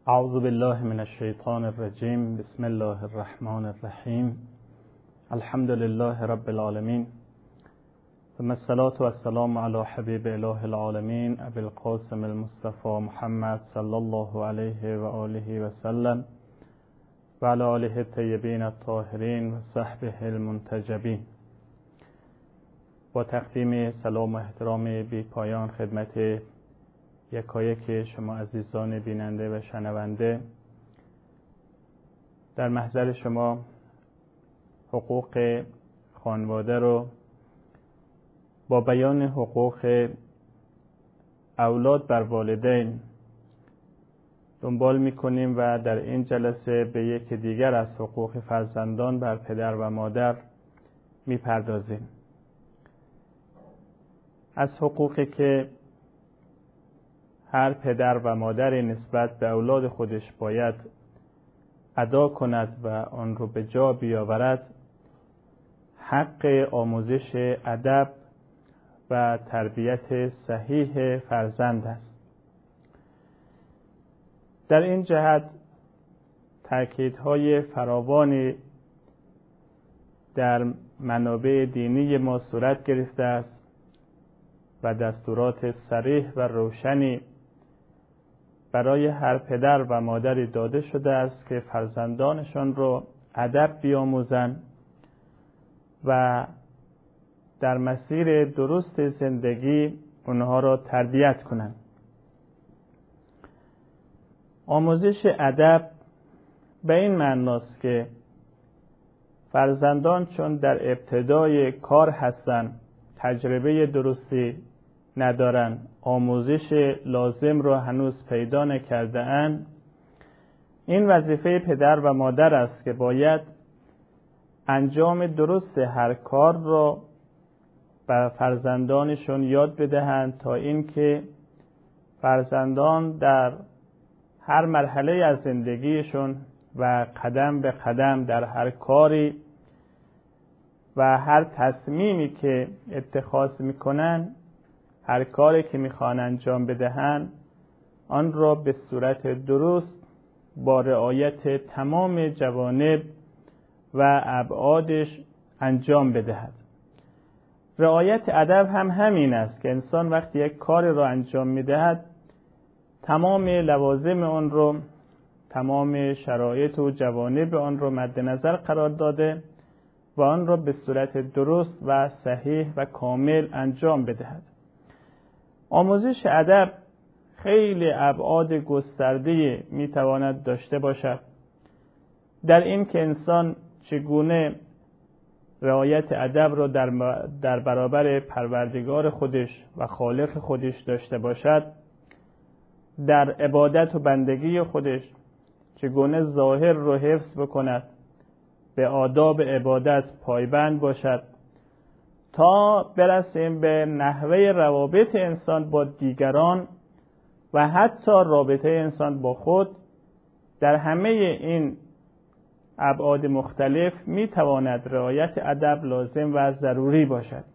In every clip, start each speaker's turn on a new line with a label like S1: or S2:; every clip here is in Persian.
S1: اعوذ بالله من الشیطان الرجیم. بسم الله الرحمن الرحیم. الحمد لله رب العالمین، ثم الصلاة والسلام علی حبیب اله العالمین ابی القاسم المصطفى محمد صلی الله علیه و آله و سلم و علی آله الطیبین الطاهرین و صحبه المنتجبین. با تقدیم سلام و احترام بی پایان خدمت یکایک شما عزیزان بیننده و شنونده، در محضر شما حقوق خانواده رو با بیان حقوق اولاد بر والدین دنبال می‌کنیم و در این جلسه به یکی دیگر از حقوق فرزندان بر پدر و مادر می‌پردازیم. از حقوقی که هر پدر و مادری نسبت به اولاد خودش باید ادا کند و آن رو به جا بیاورد، حق آموزش ادب و تربیت صحیح فرزند است. در این جهت تأکیدهای فراوانی در منابع دینی ما صورت گرفته است و دستورات صریح و روشنی برای هر پدر و مادری داده شده است که فرزندانشان را ادب بیاموزند و در مسیر درست زندگی اونها را تربیت کنند. آموزش ادب به این معناست که فرزندان چون در ابتدای کار هستند، تجربه درستی ندارند، آموزش لازم را هنوز پیدا نکرده اند، این وظیفه پدر و مادر است که باید انجام درست هر کار را بر فرزندانشون یاد بدهند تا اینکه فرزندان در هر مرحله از زندگیشون و قدم به قدم در هر کاری و هر تصمیمی که اتخاذ میکنن، هر کاری که میخوان انجام بدهند، آن را به صورت درست با رعایت تمام جوانب و ابعادش انجام بدهد. رعایت ادب هم همین است که انسان وقتی یک کاری را انجام میدهد، تمام لوازم آن را، تمام شرایط و جوانب آن را مد نظر قرار داده و آن را به صورت درست و صحیح و کامل انجام بدهد. آموزش ادب خیلی ابعاد گسترده میتواند داشته باشد، در این که انسان چگونه رعایت ادب را در برابر پروردگار خودش و خالق خودش داشته باشد، در عبادت و بندگی خودش چگونه ظاهر رو حفظ بکند، به آداب عبادت پایبند باشد، تا برسیم به نحوه روابط انسان با دیگران و حتی رابطه انسان با خود. در همه این ابعاد مختلف میتواند رعایت ادب لازم و ضروری باشد.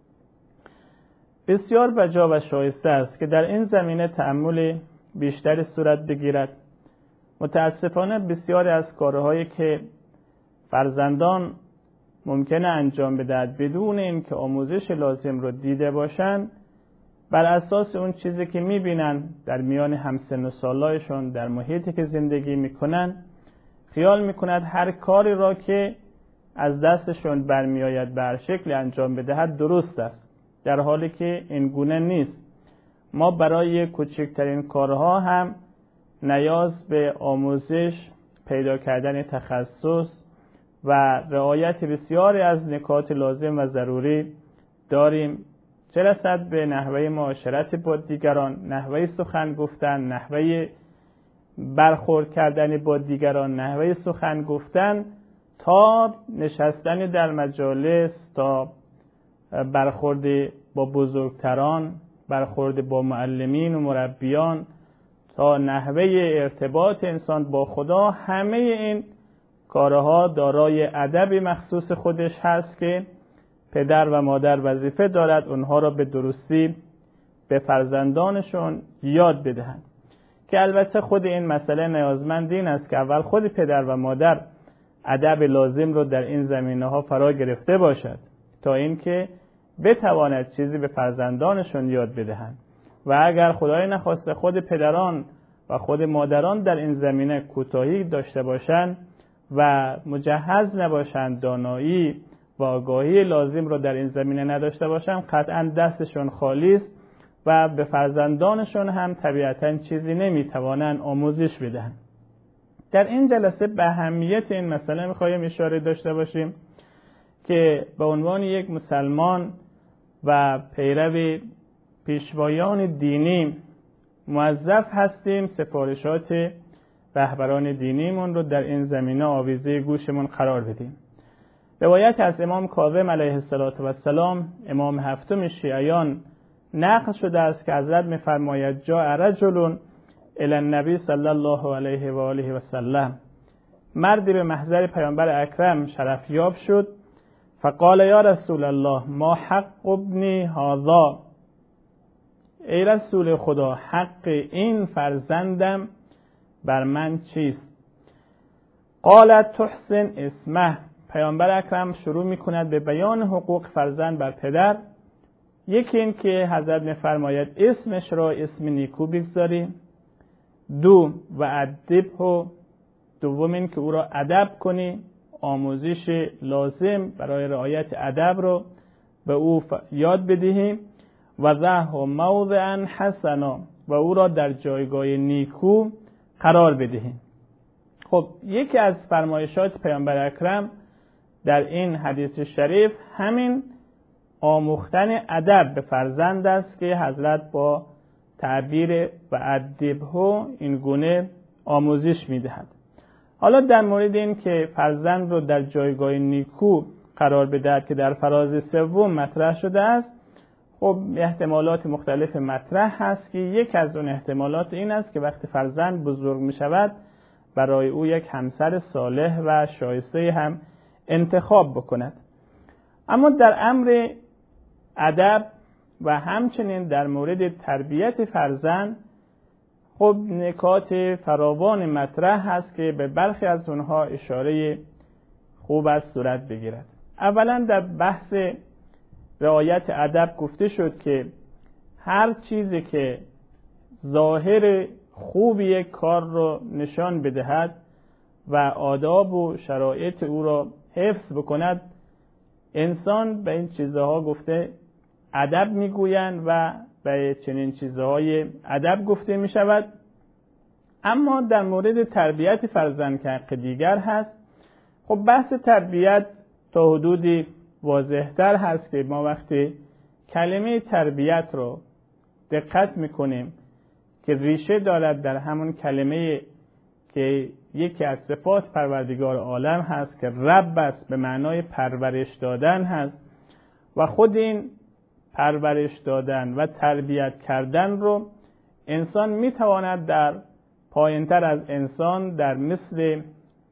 S1: بسیار بجا و شایسته است که در این زمینه تأمل بیشتری صورت بگیرد. متاسفانه بسیاری از کارهایی که فرزندان ممکنه انجام بدهد بدون اینکه آموزش لازم رو دیده باشند، بر اساس اون چیزی که میبینن در میان همسن و سالایشون در محیطی که زندگی میکنن، خیال میکنند هر کاری را که از دستشون برمیآید به هر شکل انجام بدهد درست است، در حالی که این گونه نیست. ما برای کوچکترین کارها هم نیاز به آموزش، پیدا کردن تخصص و رعایت بسیاری از نکات لازم و ضروری داریم، چه رسد به نحوه معاشرت با دیگران، نحوه سخن گفتن، نحوه برخورد کردن با دیگران، نحوه سخن گفتن، تا نشستن در مجالس، تا برخورد با بزرگتران، برخورد با معلمین و مربیان، تا نحوه ارتباط انسان با خدا. همه این کارها دارای ادب مخصوص خودش هست که پدر و مادر وظیفه دارد اونها را به درستی به فرزندانشون یاد بدهند. که البته خود این مسئله نیازمند این است که اول خود پدر و مادر ادب لازم رو در این زمینه‌ها فرا گرفته باشد تا اینکه بتواند چیزی به فرزندانشون یاد بدهند. و اگر خدای نخواسته خود پدران و خود مادران در این زمینه کوتاهی داشته باشند و مجهز نباشند، دانایی و آگاهی لازم رو در این زمینه نداشته باشند، قطعا دستشون خالی است و به فرزندانشون هم طبیعتاً چیزی نمیتوانند آموزش بدهند. در این جلسه به اهمیت این مسئله میخوایم اشاره داشته باشیم که به عنوان یک مسلمان و پیرو پیشوایان دینی موظف هستیم سفارشات رهبران دینیمون رو در این زمینه آویزه گوشمون قرار بدیم. روایت از امام کاظم علیه السلام، امام هفتم شیعیان، نقل شده است که حضرت می‌فرماید جاء رجل الی النبی صلی الله علیه و آله و سلم، مردی به محضر پیامبر اکرم شرفیاب شد. فقال یا رسول الله ما حق ابنی هذا، ای رسول خدا حق این فرزندم بر من چیست؟ قالت تحسن اسمه، پیامبر اکرم شروع میکند به بیان حقوق فرزند بر پدر. یکی این که حضرت میفرماید اسمش را اسم نیکو بگذاری. دو و ادبه، دوم این که او را ادب کنی، آموزش لازم برای رعایت ادب رو به او یاد بدهیم. و ذه موضعا حسنا، و او را در جایگاه نیکو قرار بدهیم. خب یکی از فرمایشات پیامبر اکرم در این حدیث شریف همین آموختن ادب به فرزند است که حضرت با تعبیر و ادبه این گونه آموزش میدهد. حالا در مورد این که فرزند رو در جایگاه نیکو قرار بدهد که در فراز سوم مطرح شده است، خب احتمالات مختلف مطرح هست که یک از اون احتمالات این است که وقتی فرزند بزرگ می شود برای او یک همسر صالح و شایسته هم انتخاب بکند. اما در امر ادب و همچنین در مورد تربیت فرزند خب نکات فراوان مطرح هست که به برخی از اونها اشاره خوب از صورت بگیرد. اولا در بحث رعایت ادب گفته شد که هر چیزی که ظاهر خوب یک کار رو نشان بدهد و آداب و شرایط او را حفظ بکند، انسان به این چیزها گفته ادب میگویند و به چنین چیزهای ادب گفته می شود. اما در مورد تربیت فرزند که حق دیگر هست، خب بحث تربیت تا حدودی واضح‌تر هست که ما وقتی کلمه تربیت رو دقت میکنیم که ریشه دارد در همون کلمه که یکی از صفات پروردگار عالم هست که رب است، به معنای پرورش دادن هست و خود این پرورش دادن و تربیت کردن رو انسان میتواند در پایینتر از انسان در مثل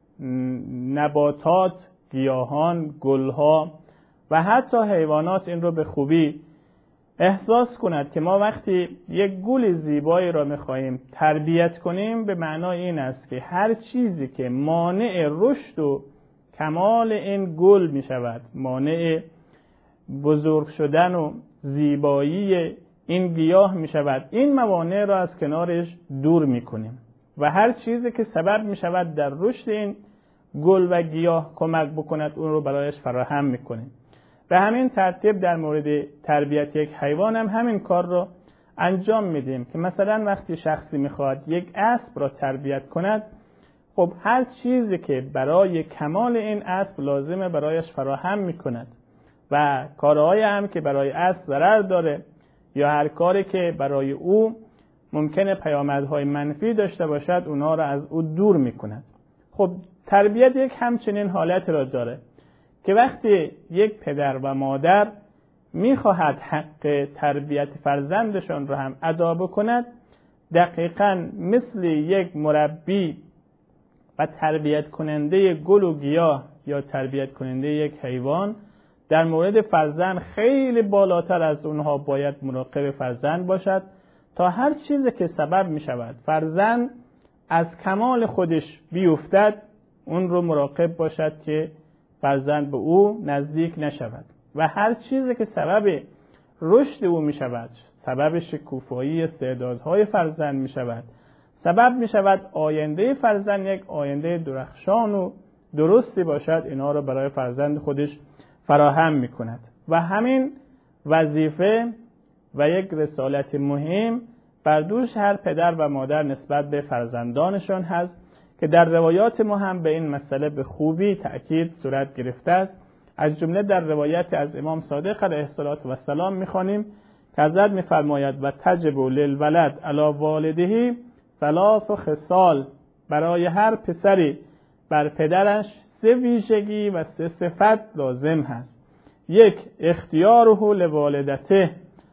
S1: نباتات، گیاهان، گلها و حتی حیوانات این رو به خوبی احساس کند که ما وقتی یک گل زیبایی را میخواهیم تربیت کنیم به معنای این است که هر چیزی که مانع رشد و کمال این گل میشود، مانع بزرگ شدن و زیبایی این گیاه میشود، این موانع را از کنارش دور میکنیم و هر چیزی که سبب میشود در رشد این گل و گیاه کمک بکند اون رو برایش فراهم میکنیم. به همین ترتیب در مورد تربیت یک حیوان هم همین کار رو انجام میدیم که مثلا وقتی شخصی میخواد یک اسب را تربیت کند، خب هر چیزی که برای کمال این اسب لازمه برایش فراهم میکند و کارهای هم که برای اسب ضرر داره یا هر کاری که برای او ممکنه پیامدهای منفی داشته باشد اونها را از او دور میکند. خب تربیت یک همچنین حالت را داره که وقتی یک پدر و مادر میخواهد حق تربیت فرزندشان را هم ادا بکند، دقیقاً مثل یک مربی و تربیت کننده گل و گیاه یا تربیت کننده یک حیوان در مورد فرزند خیلی بالاتر از اونها باید مراقب فرزند باشد تا هر چیزی که سبب می شود فرزند از کمال خودش بیفتد اون رو مراقب باشد که فرزند به او نزدیک نشود و هر چیزی که سبب رشد او می شود، سبب شکوفایی استعدادهای فرزند می شود، سبب می شود آینده فرزند یک آینده درخشان و درستی باشد، اینا رو برای فرزند خودش فراهم می کند. و همین وظیفه و یک رسالت مهم بر دوش هر پدر و مادر نسبت به فرزندانشان هست که در روایات ما هم به این مسئله به خوبی تأکید صورت گرفته است. از جمله در روایت از امام صادق علیه السلام می‌خوانیم که حضرت می‌فرماید و تجب للولد علی والده ثلاث خصال، برای هر پسری بر پدرش 3 ویژگی و 3 صفت لازم هست. 1 اختیاره لوالدته،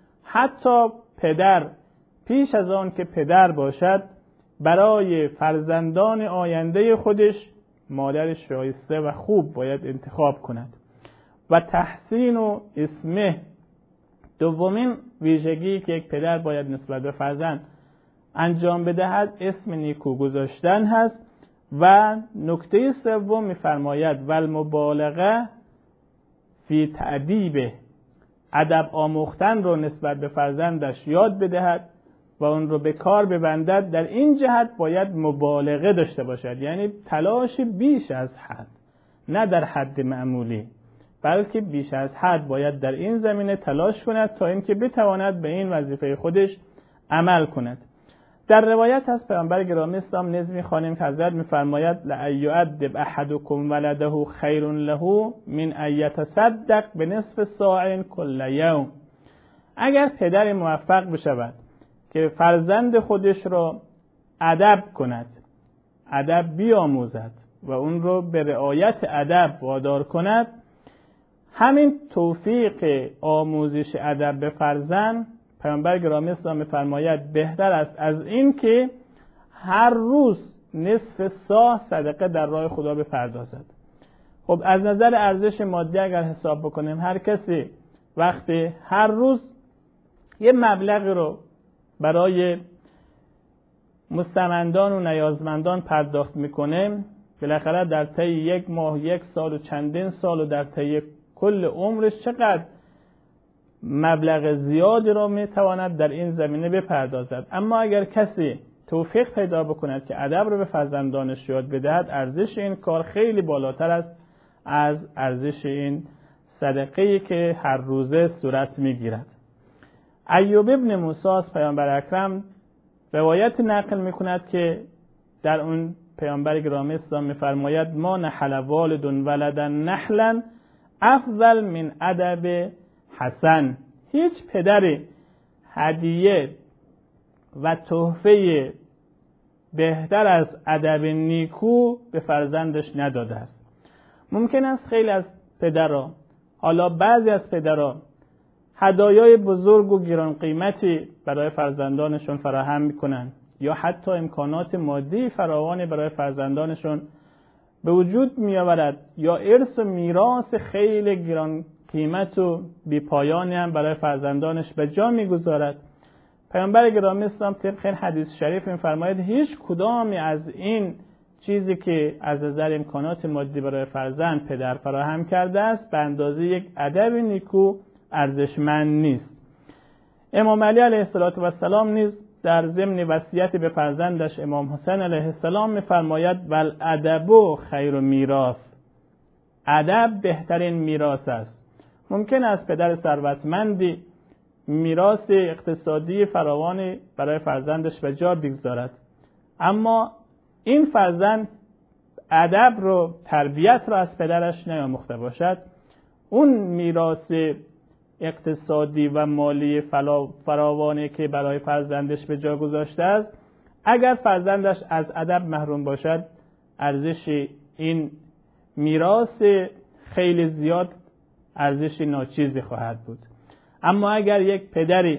S1: حتی پدر پیش از آن که پدر باشد برای فرزندان آینده خودش مادر شایسته و خوب باید انتخاب کند. و تحسین و اسمه، دومین ویژگی که یک پدر باید نسبت به فرزند انجام بدهد اسم نیکو گذاشتن هست. و نکته سوم می‌فرماید والمبالغه فی تأدیبه، ادب آموختن رو نسبت به فرزندش یاد بدهد و اون رو به کار ببندد. در این جهت باید مبالغه داشته باشد، یعنی تلاش بیش از حد، نه در حد معمولی بلکه بیش از حد باید در این زمینه تلاش کند تا اینکه بتواند به این وظیفه خودش عمل کند. در روایت از پیامبر گرامی اسلام نیز می‌خوانیم که حضرت می‌فرماید لأیؤدب احدکم ولده خیر له من ان یتصدق بنصف ساع کل یوم. اگر پدر موفق بشود که فرزند خودش را ادب کند، ادب بیاموزد و اون رو به رعایت ادب وادار کند، همین توفیق آموزش ادب به فرزند پیامبر گرامی اسلام می‌فرماید بهتر است از این که هر روز نصف ساع صدقه در راه خدا بپردازد. خب از نظر ارزش مادی اگر حساب بکنیم، هر کسی وقتی هر روز یه مبلغ رو برای مستمندان و نیازمندان پرداخت میکنه، بالاخره در طی 1 ماه، 1 سال و چندین سال و در طی کل عمرش چقدر مبلغ زیادی را میتواند در این زمینه بپردازد. اما اگر کسی توفیق پیدا بکند که ادب رو به فرزندانش یاد بدهد، ارزش این کار خیلی بالاتر است از ارزش این صدقه‌ای که هر روزه صورت میگیرد. ایوب ابن موسی از پیامبر اکرم روایت نقل میکند که در اون پیامبر گرامی اسلام میفرماید ما نحل والد ولدا نحلا افضل من ادب حسن. هیچ پدری هدیه و تحفه بهتر از ادب نیکو به فرزندش نداده است. ممکن است خیلی از پدرها، حالا بعضی از پدرها، هدایای بزرگ و گران قیمتی برای فرزندانشون فراهم میکنن یا حتی امکانات مادی فراوانی برای فرزندانشون به وجود میآورد یا ارث و میراث خیلی گران قیمت و بی‌پایانی هم برای فرزندانش به جا میگذارد. پیامبر گرامی اسلام طبق حدیث شریف می‌فرماید هیچ کدامی از این چیزی که از نظر امکانات مادی برای فرزند پدر فراهم کرده است به اندازه یک ادب نیکو ارزشمند نیست. امام علی علیه السلام نیز در ضمن وصیت به فرزندش امام حسین علیه السلام می‌فرماید والادب خیر میراث، ادب بهترین میراث است. ممکن است پدر ثروتمندی میراث اقتصادی فراوانی برای فرزندش به جا بگذارد، اما این فرزند ادب رو، تربیت رو از پدرش نیاموخته باشد، اون میراث اقتصادی و مالی فراوانی که برای فرزندش به جا گذاشته است، اگر فرزندش از ادب محروم باشد، ارزش این میراث خیلی زیاد ارزش ناچیزی خواهد بود. اما اگر یک پدری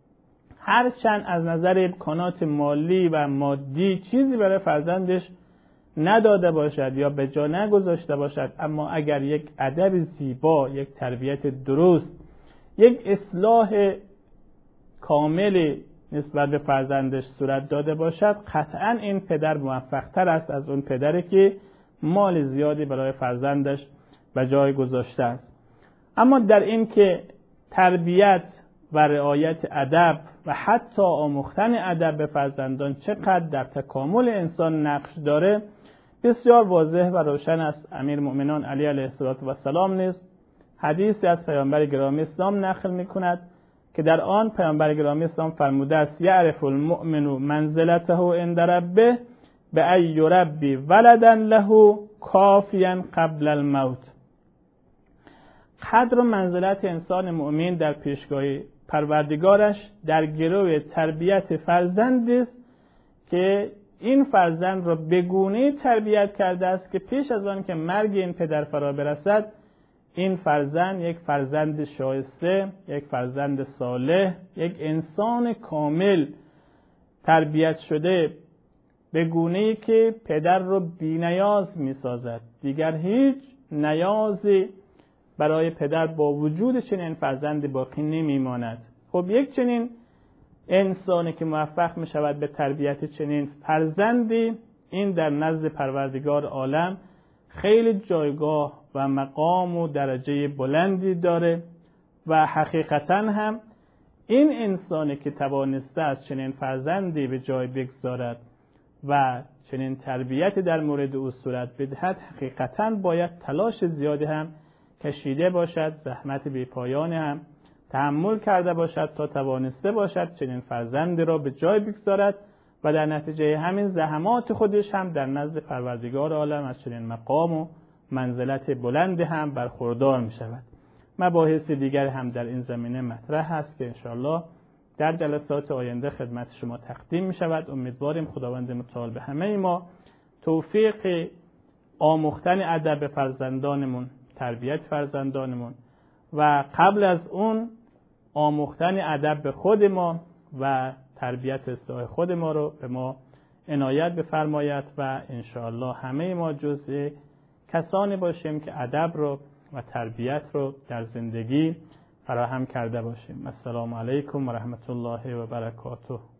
S1: هرچند از نظر امکانات مالی و مادی چیزی برای فرزندش نداده باشد یا به جا نگذاشته باشد، اما اگر یک ادب زیبا، یک تربیت درست، یک اصلاح کامل نسبت به فرزندش صورت داده باشد، قطعا این پدر موفق‌تر است از اون پدری که مال زیادی برای فرزندش به جای گذاشته است. اما در این که تربیت و رعایت ادب و حتی آموختن ادب به فرزندان چقدر در تکامل انسان نقش داره بسیار واضح و روشن است. امیرالمؤمنین علی علیه السلام نیز حدیثی از پیامبر گرامی اسلام نقل می‌کند که در آن پیامبر گرامی اسلام فرموده است: یعرف المؤمن منزلته عند ربه بأن یربی ولدا له کافیا قبل الموت. قدر و منزلت انسان مؤمن در پیشگاه پروردگارش در گرو تربیت فرزندی است که این فرزند را به گونه‌ای تربیت کرده است که پیش از آن که مرگ این پدر فرا برسد، این فرزند یک فرزند شایسته، یک فرزند صالح، یک انسان کامل تربیت شده به گونه‌ای که پدر را بی‌نیاز می‌سازد. دیگر هیچ نیازی برای پدر با وجود چنین فرزندی باقی نمی‌ماند. خب یک چنین انسانی که موفق می‌شود به تربیت چنین فرزندی، این در نزد پروردگار عالم خیلی جایگاه و مقام و درجه بلندی داره و حقیقتاً هم این انسانی که توانسته از چنین فرزندی به جای بگذارد و چنین تربیتی در مورد او صورت بدهد، حقیقتاً باید تلاش زیادی هم کشیده باشد، زحمت بی پایان هم تحمل کرده باشد تا توانسته باشد چنین فرزندی را به جای بگذارد و در نتیجه همین زحمات خودش هم در نزد پروردگار عالم از چنین مقام و منزلت بلند هم برخوردار می شود. مباحث دیگر هم در این زمینه مطرح هست که انشاءالله در جلسات آینده خدمت شما تقدیم می شود. امیدواریم خداوند متعال به همه ما توفیق آموختن ادب به فرزندانمون، تربیت فرزندانمون و قبل از اون آموختن ادب به خود ما و تربیت اصلاح خود ما رو به ما عنایت بفرماید و انشاءالله همه ما جزء کسانی باشیم که ادب رو و تربیت رو در زندگی فراهم کرده باشیم. السلام علیکم و رحمت الله و برکاته.